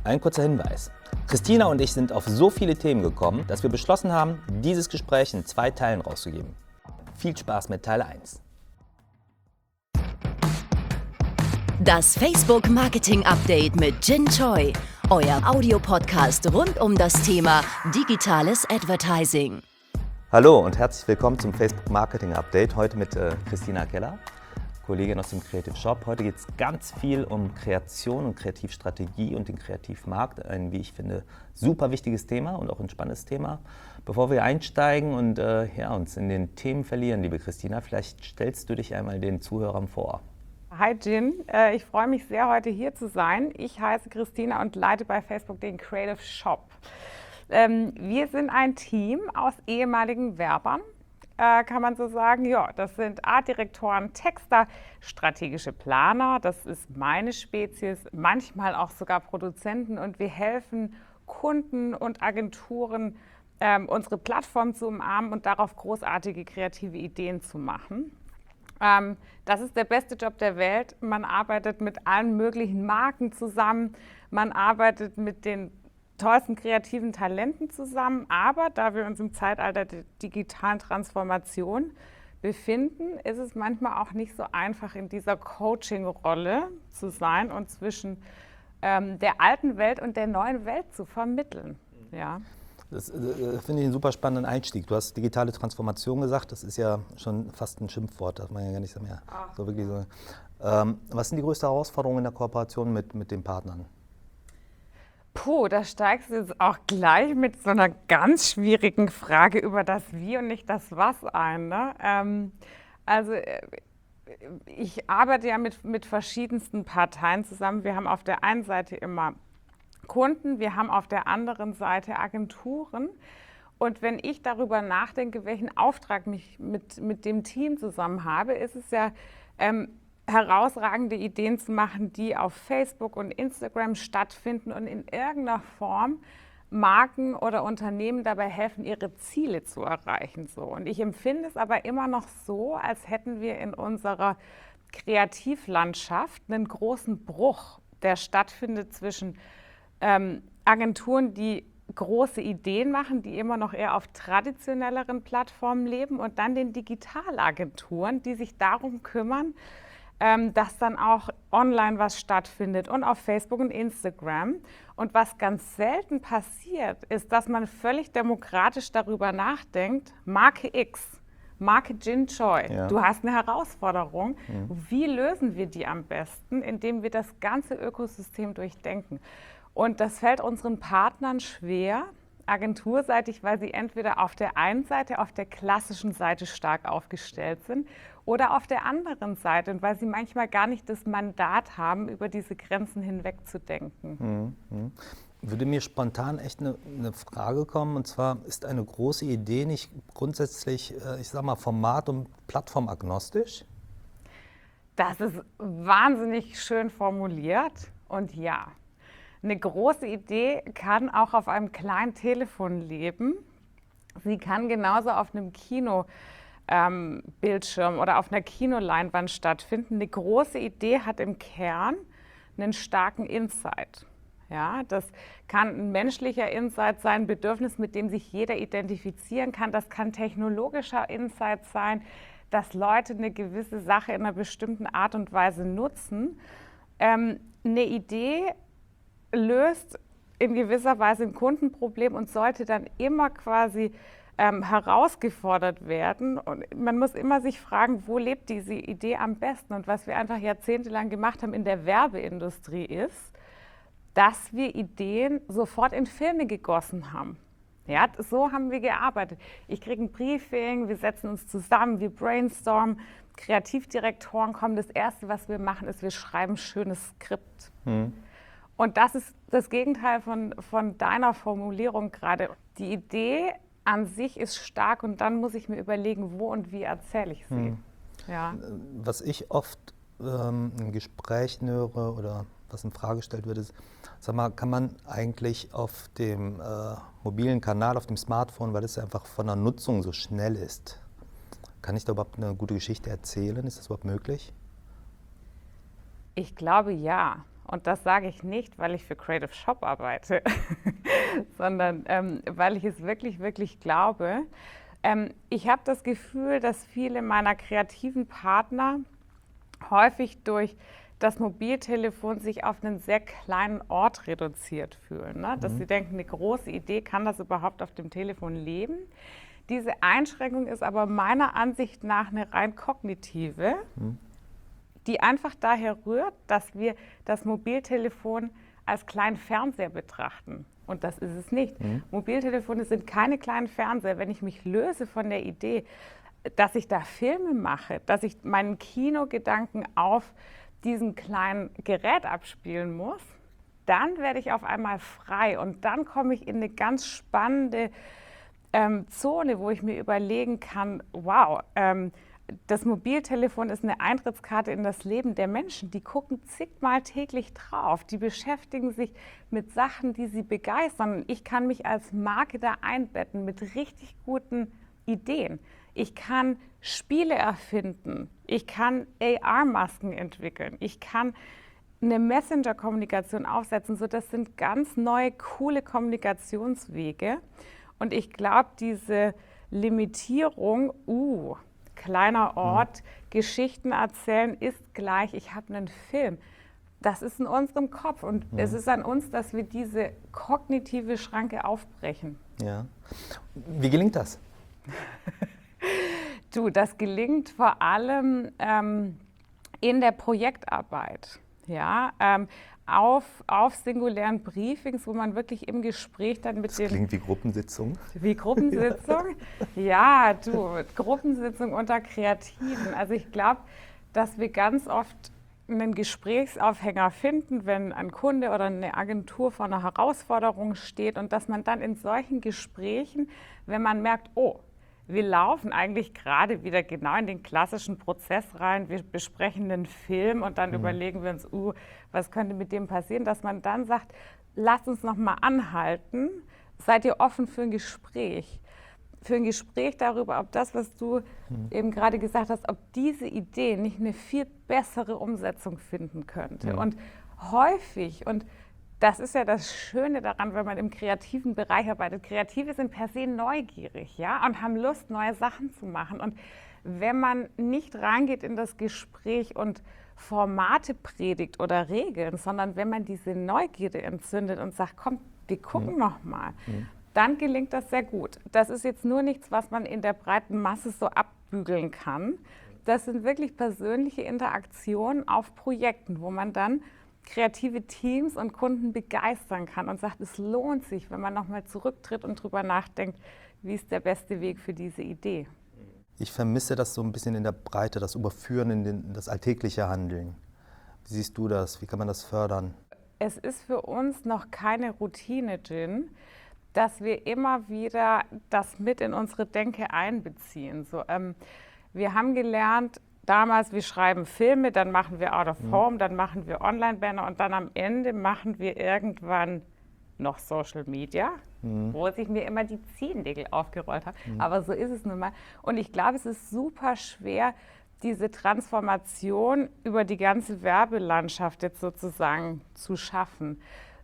Ein kurzer Hinweis. Christina und ich sind auf so viele Themen gekommen, dass wir beschlossen haben, dieses Gespräch in 2 Teilen rauszugeben. Viel Spaß mit Teil 1. Das Facebook Marketing Update mit Jin Choi, euer Audiopodcast rund um das Thema digitales Advertising. Hallo und herzlich willkommen zum Facebook Marketing Update. Heute mit Christina Keller, Kollegin aus dem Creative Shop. Heute geht es ganz viel um Kreation und Kreativstrategie und den Kreativmarkt. Ein, wie ich finde, super wichtiges Thema und auch ein spannendes Thema. Bevor wir einsteigen und uns in den Themen verlieren, liebe Christina, vielleicht stellst du dich einmal den Zuhörern vor. Hi Jin, ich freue mich sehr, heute hier zu sein. Ich heiße Christina und leite bei Facebook den Creative Shop. Wir sind ein Team aus ehemaligen Werbern, kann man so sagen. Ja, das sind Artdirektoren, Texter, strategische Planer, das ist meine Spezies, manchmal auch sogar Produzenten, und wir helfen Kunden und Agenturen, unsere Plattform zu umarmen und darauf großartige kreative Ideen zu machen. Das ist der beste Job der Welt. Man arbeitet mit allen möglichen Marken zusammen, man arbeitet mit den tollsten kreativen Talenten zusammen, aber da wir uns im Zeitalter der digitalen Transformation befinden, ist es manchmal auch nicht so einfach, in dieser Coaching-Rolle zu sein und zwischen der alten Welt und der neuen Welt zu vermitteln. Ja. Das finde ich einen super spannenden Einstieg. Du hast digitale Transformation gesagt, das ist ja schon fast ein Schimpfwort, das man ja gar nicht so mehr so wirklich so. Was sind die größten Herausforderungen in der Kooperation mit den Partnern? Da steigst du jetzt auch gleich mit so einer ganz schwierigen Frage über das Wie und nicht das Was ein. Ne? Ich arbeite ja mit verschiedensten Parteien zusammen. Wir haben auf der einen Seite immer Kunden, wir haben auf der anderen Seite Agenturen. Und wenn ich darüber nachdenke, welchen Auftrag ich mit dem Team zusammen habe, ist es ja herausragende Ideen zu machen, die auf Facebook und Instagram stattfinden und in irgendeiner Form Marken oder Unternehmen dabei helfen, ihre Ziele zu erreichen. So. Und ich empfinde es aber immer noch so, als hätten wir in unserer Kreativlandschaft einen großen Bruch, der stattfindet zwischen Agenturen, die große Ideen machen, die immer noch eher auf traditionelleren Plattformen leben, und dann den Digitalagenturen, die sich darum kümmern, dass dann auch online was stattfindet und auf Facebook und Instagram. Und was ganz selten passiert, ist, dass man völlig demokratisch darüber nachdenkt, Marke X, Marke Jin Choi, du hast eine Herausforderung. Wie lösen wir die am besten? Indem wir das ganze Ökosystem durchdenken. Und das fällt unseren Partnern schwer, agenturseitig, weil sie entweder auf der einen Seite, auf der klassischen Seite stark aufgestellt sind oder auf der anderen Seite, und weil sie manchmal gar nicht das Mandat haben, über diese Grenzen hinweg zu denken. Würde mir spontan echt eine Frage kommen, und zwar, ist eine große Idee nicht grundsätzlich, ich sag mal, format- und plattformagnostisch? Das ist wahnsinnig schön formuliert, und ja. Eine große Idee kann auch auf einem kleinen Telefon leben. Sie kann genauso auf einem Kinobildschirm oder auf einer Kinoleinwand stattfinden. Eine große Idee hat im Kern einen starken Insight. Ja, das kann ein menschlicher Insight sein, ein Bedürfnis, mit dem sich jeder identifizieren kann. Das kann technologischer Insight sein, dass Leute eine gewisse Sache in einer bestimmten Art und Weise nutzen. Eine Idee löst in gewisser Weise ein Kundenproblem und sollte dann immer quasi herausgefordert werden. Und man muss immer sich fragen, wo lebt diese Idee am besten? Und was wir einfach jahrzehntelang gemacht haben in der Werbeindustrie ist, dass wir Ideen sofort in Filme gegossen haben. Ja, so haben wir gearbeitet. Ich kriege ein Briefing, wir setzen uns zusammen, wir brainstormen, Kreativdirektoren kommen. Das Erste, was wir machen, ist, wir schreiben ein schönes Skript. Und das ist das Gegenteil von deiner Formulierung gerade. Die Idee an sich ist stark, und dann muss ich mir überlegen, wo und wie erzähle ich sie. Ja. Was ich oft in Gesprächen höre oder was in Frage gestellt wird, ist, sag mal, kann man eigentlich auf dem mobilen Kanal, auf dem Smartphone, weil es einfach von der Nutzung so schnell ist, kann ich da überhaupt eine gute Geschichte erzählen? Ist das überhaupt möglich? Ich glaube ja. Und das sage ich nicht, weil ich für Creative Shop arbeite, sondern weil ich es wirklich, wirklich glaube. Ich habe das Gefühl, dass viele meiner kreativen Partner häufig durch das Mobiltelefon sich auf einen sehr kleinen Ort reduziert fühlen. Ne? Dass sie denken, eine große Idee, kann das überhaupt auf dem Telefon leben? Diese Einschränkung ist aber meiner Ansicht nach eine rein kognitive, die einfach daher rührt, dass wir das Mobiltelefon als kleinen Fernseher betrachten. Und das ist es nicht. Mobiltelefone sind keine kleinen Fernseher. Wenn ich mich löse von der Idee, dass ich da Filme mache, dass ich meinen Kinogedanken auf diesem kleinen Gerät abspielen muss, dann werde ich auf einmal frei und dann komme ich in eine ganz spannende Zone, wo ich mir überlegen kann, wow, das Mobiltelefon ist eine Eintrittskarte in das Leben der Menschen. Die gucken zigmal täglich drauf. Die beschäftigen sich mit Sachen, die sie begeistern. Ich kann mich als Marke da einbetten mit richtig guten Ideen. Ich kann Spiele erfinden. Ich kann AR-Masken entwickeln. Ich kann eine Messenger-Kommunikation aufsetzen. So, das sind ganz neue, coole Kommunikationswege. Und ich glaube, diese Limitierung, kleiner Ort, Geschichten erzählen ist gleich, ich habe einen Film. Das ist in unserem Kopf und es ist an uns, dass wir diese kognitive Schranke aufbrechen. Ja. Wie gelingt das? Das gelingt vor allem in der Projektarbeit. Ja, auf singulären Briefings, wo man wirklich im Gespräch dann mit das klingt wie Gruppensitzung. Wie Gruppensitzung? Ja, Gruppensitzung unter Kreativen. Also ich glaube, dass wir ganz oft einen Gesprächsaufhänger finden, wenn ein Kunde oder eine Agentur vor einer Herausforderung steht und dass man dann in solchen Gesprächen, wenn man merkt, wir laufen eigentlich gerade wieder genau in den klassischen Prozess rein. Wir besprechen einen Film und dann überlegen wir uns, was könnte mit dem passieren, dass man dann sagt, lasst uns noch mal anhalten. Seid ihr offen für ein Gespräch? Für ein Gespräch darüber, ob das, was du eben gerade gesagt hast, ob diese Idee nicht eine viel bessere Umsetzung finden könnte. Und häufig, und das ist ja das Schöne daran, wenn man im kreativen Bereich arbeitet. Kreative sind per se neugierig, ja, und haben Lust, neue Sachen zu machen. Und wenn man nicht reingeht in das Gespräch und Formate predigt oder Regeln, sondern wenn man diese Neugierde entzündet und sagt, komm, wir gucken noch mal, dann gelingt das sehr gut. Das ist jetzt nur nichts, was man in der breiten Masse so abbügeln kann. Das sind wirklich persönliche Interaktionen auf Projekten, wo man dann kreative Teams und Kunden begeistern kann und sagt, es lohnt sich, wenn man nochmal zurücktritt und drüber nachdenkt, wie ist der beste Weg für diese Idee. Ich vermisse das so ein bisschen in der Breite, das Überführen in das alltägliche Handeln. Wie siehst du das? Wie kann man das fördern? Es ist für uns noch keine Routine, Jin, dass wir immer wieder das mit in unsere Denke einbeziehen. So, wir haben gelernt, damals, wir schreiben Filme, dann machen wir Out of Home, dann machen wir Online-Banner und dann am Ende machen wir irgendwann noch Social Media, wo ich mir immer die Zehennägel aufgerollt habe. Aber so ist es nun mal. Und ich glaube, es ist super schwer, diese Transformation über die ganze Werbelandschaft jetzt sozusagen zu schaffen.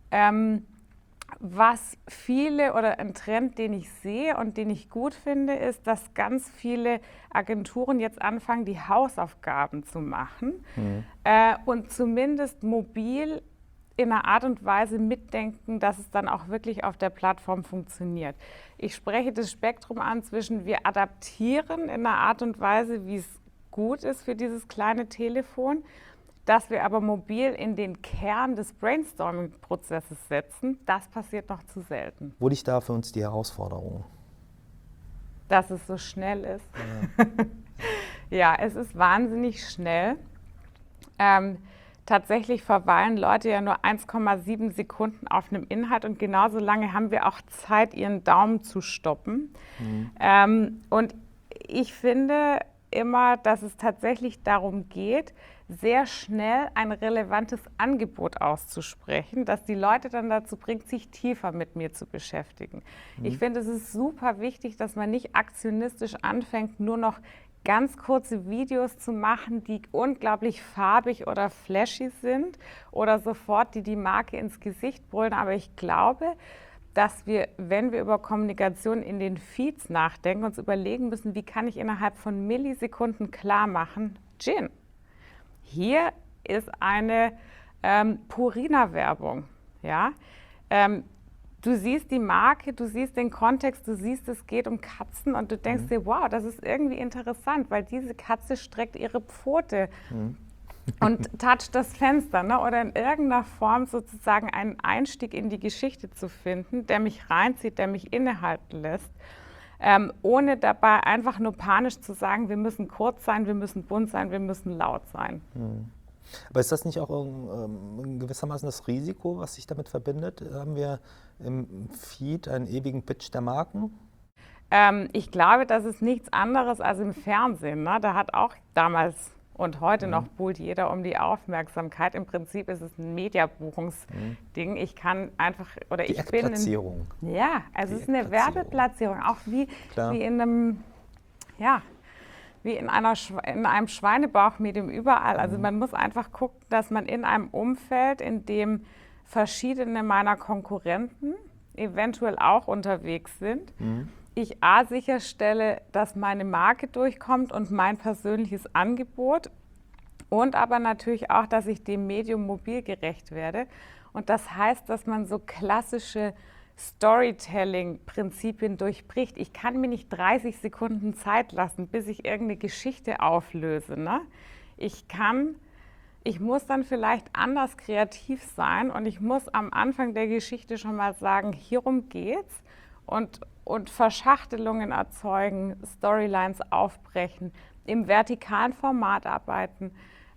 Was viele oder ein Trend, den ich sehe und den ich gut finde, ist, dass ganz viele Agenturen jetzt anfangen, die Hausaufgaben zu machen und zumindest mobil in einer Art und Weise mitdenken, dass es dann auch wirklich auf der Plattform funktioniert. Ich spreche das Spektrum an zwischen wir adaptieren in einer Art und Weise, wie es gut ist für dieses kleine Telefon, dass wir aber mobil in den Kern des Brainstorming-Prozesses setzen, das passiert noch zu selten. Wo liegt da für uns die Herausforderung? Dass es so schnell ist. Ja, es ist wahnsinnig schnell. Tatsächlich verweilen Leute ja nur 1,7 Sekunden auf einem Inhalt und genauso lange haben wir auch Zeit, ihren Daumen zu stoppen. Und ich finde immer, dass es tatsächlich darum geht, sehr schnell ein relevantes Angebot auszusprechen, das die Leute dann dazu bringt, sich tiefer mit mir zu beschäftigen. Ich finde, es ist super wichtig, dass man nicht aktionistisch anfängt, nur noch ganz kurze Videos zu machen, die unglaublich farbig oder flashy sind oder sofort die Marke ins Gesicht brüllen. Aber ich glaube, dass wir, wenn wir über Kommunikation in den Feeds nachdenken, uns überlegen müssen, wie kann ich innerhalb von Millisekunden klar machen, Gin, hier ist eine Purina-Werbung. Ja? Du siehst die Marke, du siehst den Kontext, du siehst, es geht um Katzen und du denkst dir, wow, das ist irgendwie interessant, weil diese Katze streckt ihre Pfote und toucht das Fenster, ne? Oder in irgendeiner Form sozusagen einen Einstieg in die Geschichte zu finden, der mich reinzieht, der mich innehalten lässt, ohne dabei einfach nur panisch zu sagen, wir müssen kurz sein, wir müssen bunt sein, wir müssen laut sein. Aber ist das nicht auch in gewissermaßen das Risiko, was sich damit verbindet? Haben wir im Feed einen ewigen Pitch der Marken? Ich glaube, das ist nichts anderes als im Fernsehen. Ne? Da hat auch damals und heute noch buhlt jeder um die Aufmerksamkeit. Im Prinzip ist es ein Mediabuchungsding. Ich kann einfach, oder die ich bin Platzierung. Ja, also es ist eine Werbeplatzierung, auch wie in einem, ja, wie in einem Schweinebauchmedium überall. Also man muss einfach gucken, dass man in einem Umfeld, in dem verschiedene meiner Konkurrenten eventuell auch unterwegs sind, ich sicherstelle, dass meine Marke durchkommt und mein persönliches Angebot und aber natürlich auch, dass ich dem Medium mobil gerecht werde. Und das heißt, dass man so klassische Storytelling-Prinzipien durchbricht. Ich kann mir nicht 30 Sekunden Zeit lassen, bis ich irgendeine Geschichte auflöse. Ne? Ich muss dann vielleicht anders kreativ sein und ich muss am Anfang der Geschichte schon mal sagen, hierum geht's und Verschachtelungen erzeugen, Storylines aufbrechen, im vertikalen Format arbeiten.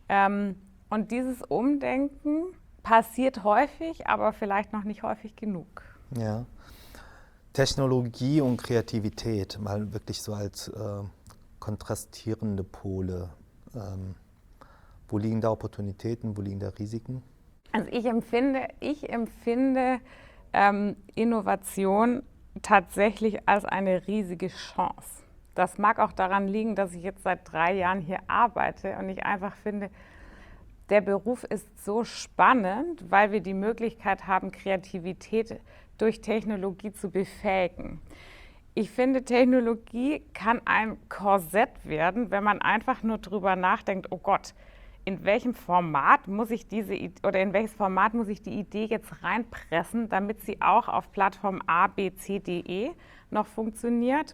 Und dieses Umdenken passiert häufig, aber vielleicht noch nicht häufig genug. Ja. Technologie und Kreativität, mal wirklich so als kontrastierende Pole. Wo liegen da Opportunitäten, wo liegen da Risiken? Also ich empfinde Innovation tatsächlich als eine riesige Chance. Das mag auch daran liegen, dass ich jetzt seit 3 Jahren hier arbeite und ich einfach finde, der Beruf ist so spannend, weil wir die Möglichkeit haben, Kreativität durch Technologie zu befähigen. Ich finde, Technologie kann ein Korsett werden, wenn man einfach nur drüber nachdenkt, oh Gott, in welches Format muss ich die Idee jetzt reinpressen, damit sie auch auf Plattform A, B, C, D, E noch funktioniert.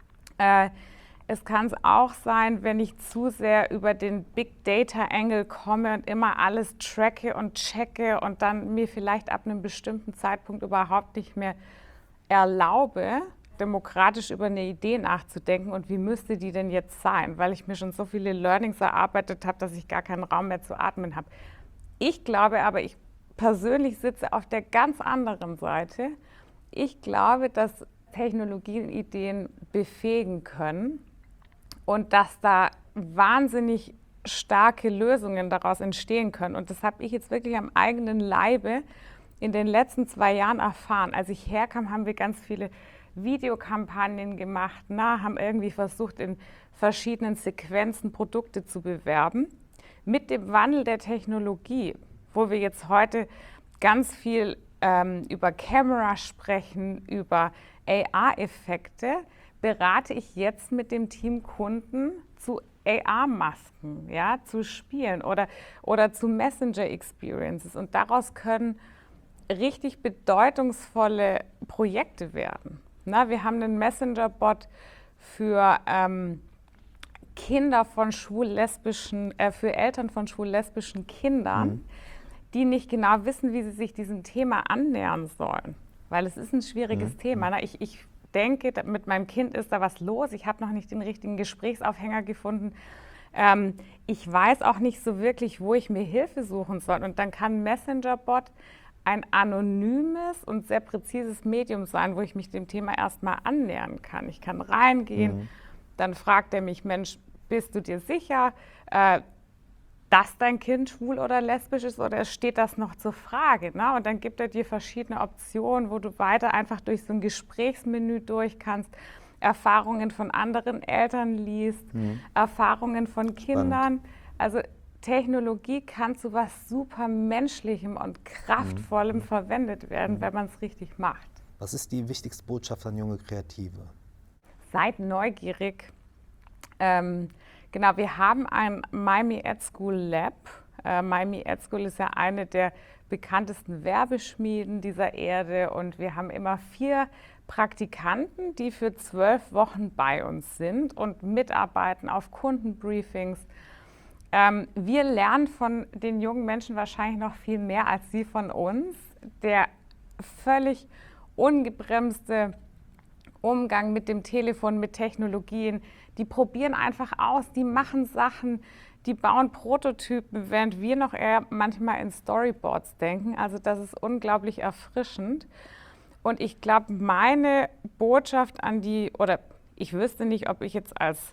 Es kann es auch sein, wenn ich zu sehr über den Big Data Angle komme und immer alles tracke und checke und dann mir vielleicht ab einem bestimmten Zeitpunkt überhaupt nicht mehr erlaube, demokratisch über eine Idee nachzudenken und wie müsste die denn jetzt sein, weil ich mir schon so viele Learnings erarbeitet habe, dass ich gar keinen Raum mehr zu atmen habe. Ich glaube aber, ich persönlich sitze auf der ganz anderen Seite. Ich glaube, dass Technologien Ideen befähigen können und dass da wahnsinnig starke Lösungen daraus entstehen können. Und das habe ich jetzt wirklich am eigenen Leibe in den letzten 2 Jahren erfahren. Als ich herkam, haben wir ganz viele Videokampagnen gemacht, haben irgendwie versucht, in verschiedenen Sequenzen Produkte zu bewerben. Mit dem Wandel der Technologie, wo wir jetzt heute ganz viel über Camera sprechen, über AR-Effekte, berate ich jetzt mit dem Team Kunden zu AR-Masken, ja, zu Spielen oder zu Messenger-Experiences. Und daraus können richtig bedeutungsvolle Projekte werden. Wir haben einen Messenger-Bot für Kinder von für Eltern von schwul-lesbischen Kindern, die nicht genau wissen, wie sie sich diesem Thema annähern sollen. Weil es ist ein schwieriges Thema. Ich denke, mit meinem Kind ist da was los. Ich habe noch nicht den richtigen Gesprächsaufhänger gefunden. Ich weiß auch nicht so wirklich, wo ich mir Hilfe suchen soll. Und dann kann Messenger-Bot ein anonymes und sehr präzises Medium sein, wo ich mich dem Thema erstmal annähern kann. Ich kann reingehen, dann fragt er mich, Mensch, bist du dir sicher, dass dein Kind schwul oder lesbisch ist oder steht das noch zur Frage? Ne? Und dann gibt er dir verschiedene Optionen, wo du weiter einfach durch so ein Gesprächsmenü durch kannst. Erfahrungen von anderen Eltern liest, Erfahrungen von Kindern. Also Technologie kann zu was super Menschlichem und Kraftvollem verwendet werden, wenn man es richtig macht. Was ist die wichtigste Botschaft an junge Kreative? Seid neugierig. Genau, wir haben ein Miami Ad School Lab. Miami Ad School ist ja eine der bekanntesten Werbeschmieden dieser Erde und wir haben immer 4 Praktikanten, die für 12 Wochen bei uns sind und mitarbeiten auf Kundenbriefings. Wir lernen von den jungen Menschen wahrscheinlich noch viel mehr als sie von uns. Der völlig ungebremste Umgang mit dem Telefon, mit Technologien, die probieren einfach aus, die machen Sachen, die bauen Prototypen, während wir noch eher manchmal in Storyboards denken. Also das ist unglaublich erfrischend. Und ich glaube, meine Botschaft an die, oder ich wüsste nicht, ob ich jetzt als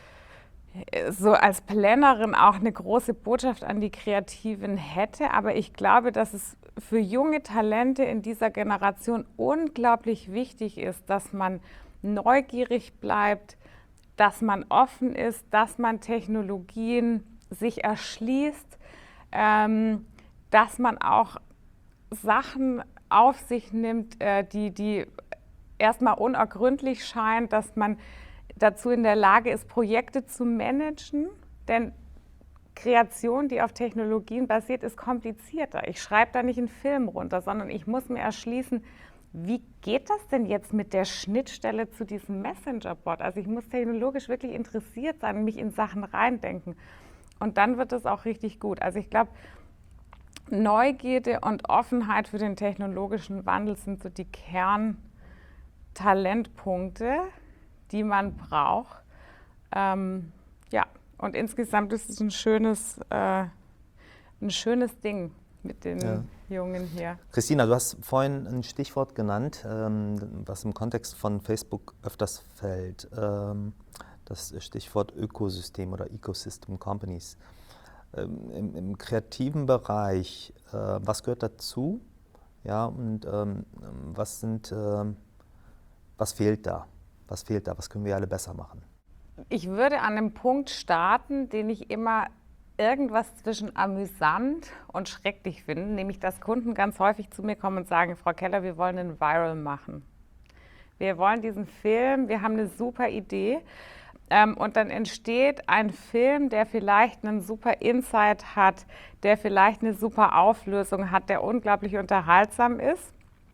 Plannerin auch eine große Botschaft an die Kreativen hätte, aber ich glaube, dass es für junge Talente in dieser Generation unglaublich wichtig ist, dass man neugierig bleibt, dass man offen ist, dass man Technologien sich erschließt, dass man auch Sachen auf sich nimmt, die erstmal unergründlich scheinen, dass man dazu in der Lage ist, Projekte zu managen, denn Kreation, die auf Technologien basiert, ist komplizierter. Ich schreibe da nicht einen Film runter, sondern ich muss mir erschließen, wie geht das denn jetzt mit der Schnittstelle zu diesem Messenger-Bot? Also ich muss technologisch wirklich interessiert sein, mich in Sachen reindenken. Und dann wird es auch richtig gut. Also ich glaube, Neugierde und Offenheit für den technologischen Wandel sind so die Kerntalentpunkte, die man braucht. Und insgesamt ist es ein schönes Ding mit den Jungen hier. Christina, du hast vorhin ein Stichwort genannt, was im Kontext von Facebook öfters fällt. Das Stichwort Ökosystem oder Ecosystem Companies. Im kreativen Bereich, was gehört dazu? Ja, und was fehlt da? Was fehlt da? Was können wir alle besser machen? Ich würde an einem Punkt starten, den ich immer irgendwas zwischen amüsant und schrecklich finde, nämlich dass Kunden ganz häufig zu mir kommen und sagen, Frau Keller, wir wollen einen Viral machen. Wir wollen diesen Film, wir haben eine super Idee. Und dann entsteht ein Film, der vielleicht einen super Insight hat, der vielleicht eine super Auflösung hat, der unglaublich unterhaltsam ist.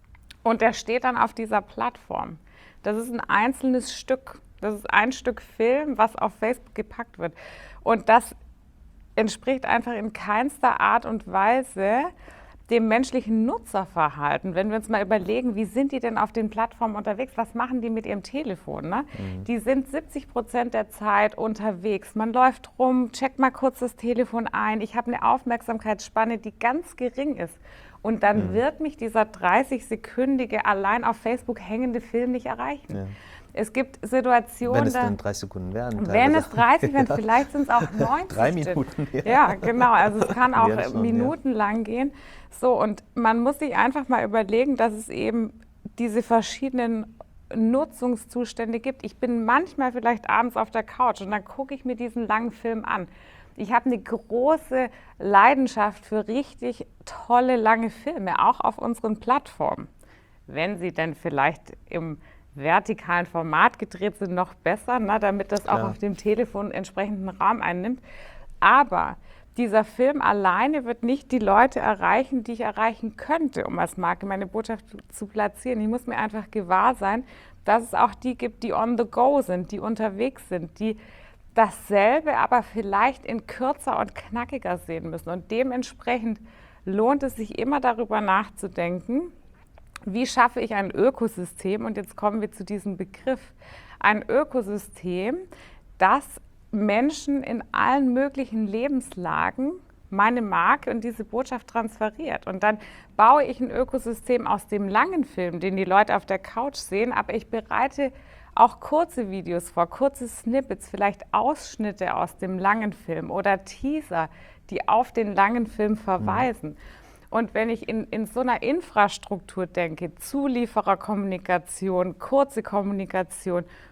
Und der steht dann auf dieser Plattform. Das ist ein einzelnes Stück. Das ist ein Stück Film, was auf Facebook gepackt wird. Und das entspricht einfach in keinster Art und Weise dem menschlichen Nutzerverhalten. Wenn wir uns mal überlegen, wie sind die denn auf den Plattformen unterwegs? Was machen die mit ihrem Telefon? Ne? Die sind 70% der Zeit unterwegs. Man läuft rum, checkt mal kurz das Telefon ein. Ich habe eine Aufmerksamkeitsspanne, die ganz gering ist. Und dann wird mich dieser 30-sekündige allein auf Facebook hängende Film nicht erreichen. Ja. Es gibt Situationen, wenn es dann 3 Sekunden wären. Wenn es 30 wären, vielleicht sind es auch 90. 3 Minuten. Ja, genau. Also es kann auch minutenlang gehen. So, und man muss sich einfach mal überlegen, dass es eben diese verschiedenen Nutzungszustände gibt. Ich bin manchmal vielleicht abends auf der Couch und dann gucke ich mir diesen langen Film an. Ich habe eine große Leidenschaft für richtig tolle, lange Filme, auch auf unseren Plattformen. Wenn sie denn vielleicht im vertikalen Format gedreht sind, noch besser, damit das auch auf dem Telefon entsprechenden Raum einnimmt. Aber dieser Film alleine wird nicht die Leute erreichen, die ich erreichen könnte, um als Marke meine Botschaft zu platzieren. Ich muss mir einfach gewahr sein, dass es auch die gibt, die on the go sind, die unterwegs sind, die dasselbe aber vielleicht in kürzer und knackiger sehen müssen. Und dementsprechend lohnt es sich immer darüber nachzudenken, wie schaffe ich ein Ökosystem? Und jetzt kommen wir zu diesem Begriff. Ein Ökosystem, das Menschen in allen möglichen Lebenslagen meine Marke und diese Botschaft transferiert. Und dann baue ich ein Ökosystem aus dem langen Film, den die Leute auf der Couch sehen, aber ich bereite auch kurze Videos vor, kurze Snippets, vielleicht Ausschnitte aus dem langen Film oder Teaser, die auf den langen Film verweisen. Und wenn ich in so einer Infrastruktur denke, Zuliefererkommunikation, kurze Kommunikation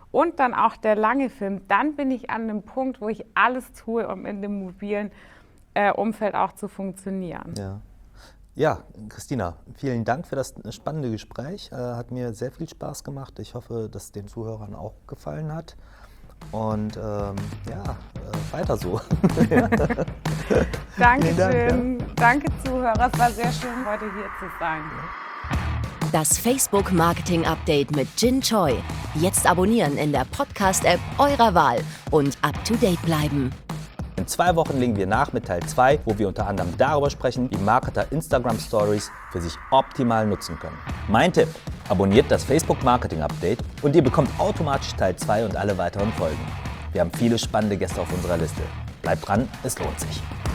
und dann auch der lange Film, dann bin ich an einem Punkt, wo ich alles tue, um in dem mobilen Umfeld auch zu funktionieren. Ja, Christina, vielen Dank für das spannende Gespräch. Hat mir sehr viel Spaß gemacht. Ich hoffe, dass es den Zuhörern auch gefallen hat. Und weiter so. Dankeschön. Danke, Zuhörer. Es war sehr schön, heute hier zu sein. Das Facebook Marketing Update mit Jin Choi. Jetzt abonnieren in der Podcast-App eurer Wahl und up to date bleiben. In 2 Wochen legen wir nach mit Teil 2, wo wir unter anderem darüber sprechen, wie Marketer Instagram Stories für sich optimal nutzen können. Mein Tipp: Abonniert das Facebook Marketing Update und ihr bekommt automatisch Teil 2 und alle weiteren Folgen. Wir haben viele spannende Gäste auf unserer Liste. Bleibt dran, es lohnt sich.